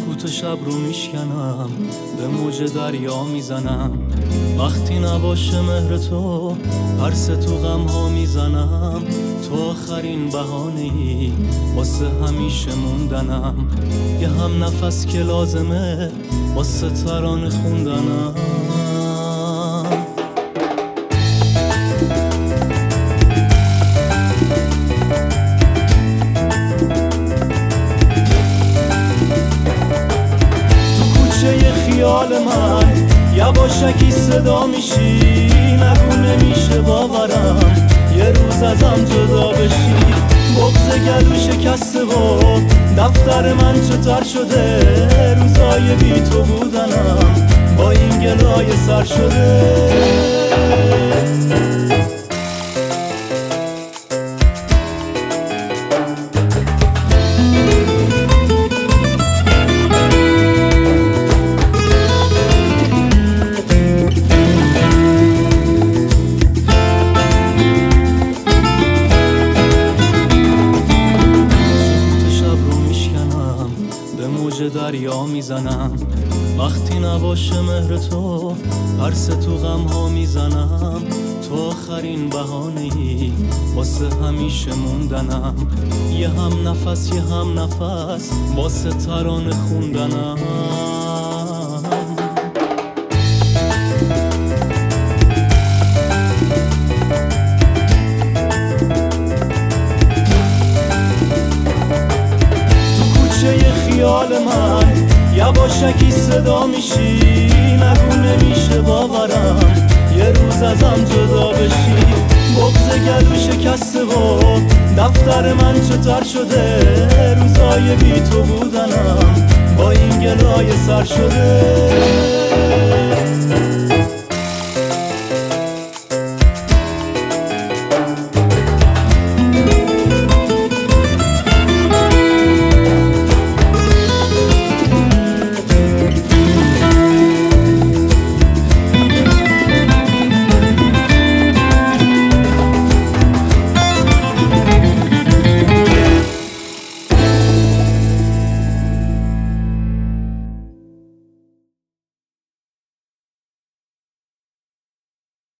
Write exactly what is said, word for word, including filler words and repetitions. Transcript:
سکوت شب رو میشکنم، به موج دریا میزنم. وقتی نباشه مهر تو، پرس تو غم ها میزنم. تو آخرین بهانه‌ای واسه همیشه موندنم. یه هم نفس که لازمه واسه ترانه خوندنم. خیال من یواشکی صدا میشی، نگو نمیشه باورم یه روز ازم جدا بشی. بغض گلو شکسته و دفتر من چتر شده، روزای بی تو بودنم با این گلای سر شده. دریا میزنم. وقتی نباشه مهر تو، پرس تو غم ها میزنم. تو آخرین بهانه‌ای واسه همیشه موندنم. یه هم نفس یه هم نفس واسه ترانه خوندنم. خیال من یواشکی صدا میشی، نگو نمیشه باورم یه روز ازم جدا بشی. بغض گلو شکسته و دفتر من چتر شده، روزای بی تو بودنم با این گلای سر شده.